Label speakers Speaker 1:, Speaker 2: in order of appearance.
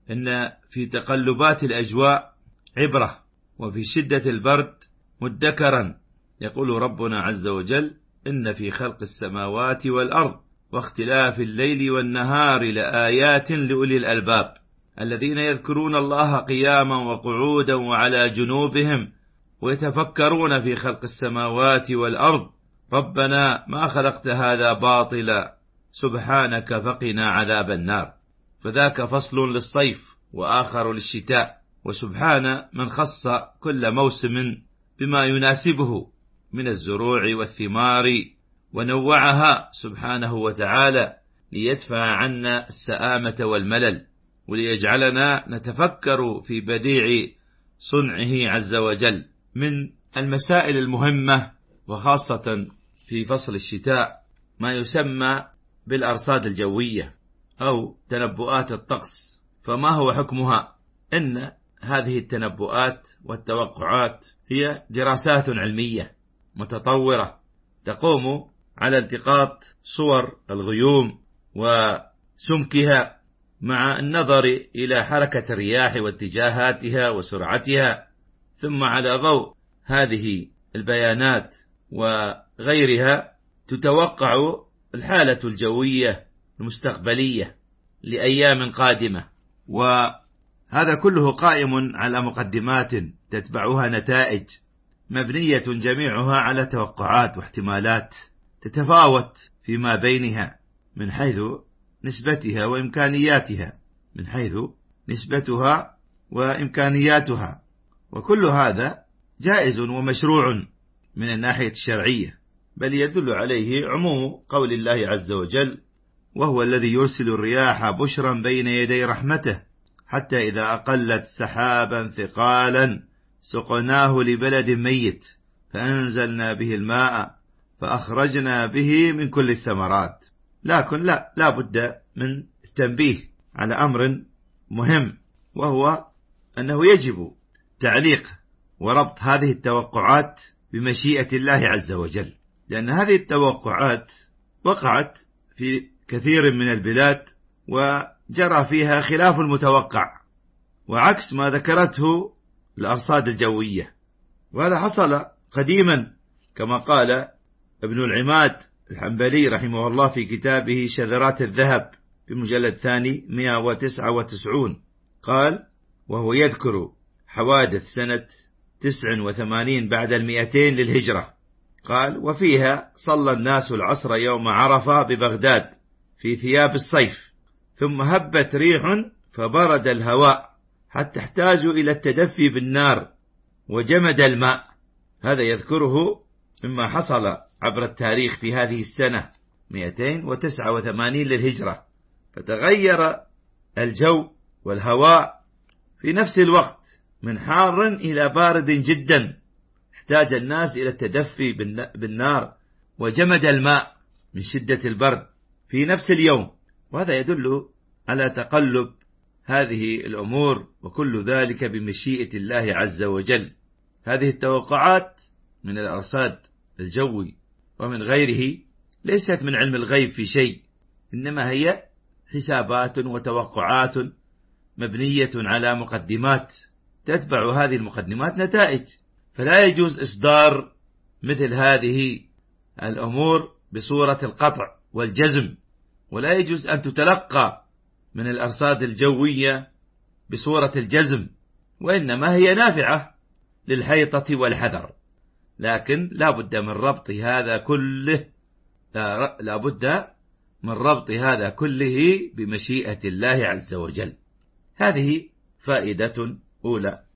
Speaker 1: إن في تقلبات الأجواء عبرة، وفي شدة البرد مدكرا. يقول ربنا عز وجل: إن في خلق السماوات والأرض واختلاف الليل والنهار لآيات لأولي الألباب الذين يذكرون الله قياما وقعودا وعلى جنوبهم ويتفكرون في خلق السماوات والأرض ربنا ما خلقت هذا باطلا سبحانك فقنا عذاب النار. فذاك فصل للصيف وآخر للشتاء، وسبحان من خص كل موسم بما يناسبه من الزروع والثمار، ونوعها سبحانه وتعالى ليدفع عنا السآمة والملل، وليجعلنا نتفكر في بديع صنعه عز وجل. من المسائل المهمة وخاصة في فصل الشتاء ما يسمى بالأرصاد الجوية أو تنبؤات الطقس. فما هو حكمها؟ إن هذه التنبؤات والتوقعات هي دراسات علمية متطورة تقوم على التقاط صور الغيوم وسمكها مع النظر إلى حركة الرياح واتجاهاتها وسرعتها، ثم على ضوء هذه البيانات وغيرها تتوقع الحالة الجوية المستقبلية لأيام قادمة. وهذا كله قائم على مقدمات تتبعها نتائج مبنية جميعها على توقعات واحتمالات تتفاوت فيما بينها من حيث نسبتها وإمكانياتها وكل هذا جائز ومشروع من الناحية الشرعية، بل يدل عليه عموم قول الله عز وجل: وهو الذي يرسل الرياح بشرا بين يدي رحمته حتى إذا أقلت سحابا ثقالا سقناه لبلد ميت فأنزلنا به الماء فأخرجنا به من كل الثمرات. لكن لا بد من التنبيه على أمر مهم، وهو أنه يجب تعليق وربط هذه التوقعات بمشيئة الله عز وجل، لأن هذه التوقعات وقعت في كثير من البلاد وجرى فيها خلاف المتوقع وعكس ما ذكرته الأرصاد الجوية. وهذا حصل قديما كما قال ابن العماد الحنبلي رحمه الله في كتابه شذرات الذهب في المجلد الثاني 199، قال: وهو يذكر حوادث سنة 89 بعد 200 للهجرة، قال: وفيها صلى الناس العصر يوم عرفة ببغداد في ثياب الصيف، ثم هبت ريح فبرد الهواء حتى احتاجوا إلى التدفي بالنار وجمد الماء. هذا يذكره مما حصل عبر التاريخ في هذه السنة 289 للهجرة. فتغير الجو والهواء في نفس الوقت من حار إلى بارد جدا، احتاج الناس إلى التدفي بالنار وجمد الماء من شدة البرد في نفس اليوم. وهذا يدل على تقلب هذه الأمور، وكل ذلك بمشيئة الله عز وجل. هذه التوقعات من الأرصاد الجوي ومن غيره ليست من علم الغيب في شيء، إنما هي حسابات وتوقعات مبنية على مقدمات تتبع هذه المقدمات نتائج. فلا يجوز إصدار مثل هذه الأمور بصورة القطع والجزم، ولا يجوز أن تتلقى من الأرصاد الجوية بصورة الجزم، وإنما هي نافعة للحيطة والحذر. لكن لا بد من ربط هذا كله بمشيئة الله عز وجل. هذه فائدة أولى.